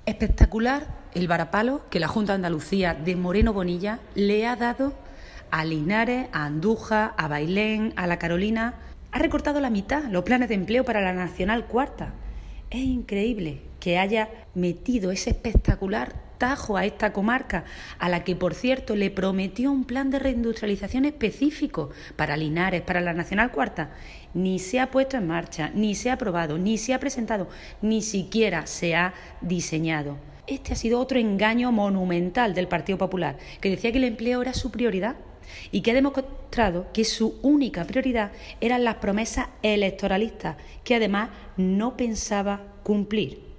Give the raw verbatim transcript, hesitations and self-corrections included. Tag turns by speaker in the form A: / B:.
A: Espectacular el varapalo que la Junta de Andalucía de Moreno Bonilla le ha dado a Linares, a Andújar, a Bailén, a La Carolina. Ha recortado la mitad los planes de empleo para la Nacional Cuarta. Es increíble que haya metido ese espectacular tajo a esta comarca, a la que, por cierto, le prometió un plan de reindustrialización específico para Linares, para la Nacional Cuarta. Ni se ha puesto en marcha, ni se ha aprobado, ni se ha presentado, ni siquiera se ha diseñado. Este ha sido otro engaño monumental del Partido Popular, que decía que el empleo era su prioridad y que ha demostrado que su única prioridad eran las promesas electoralistas, que además no pensaba cumplir.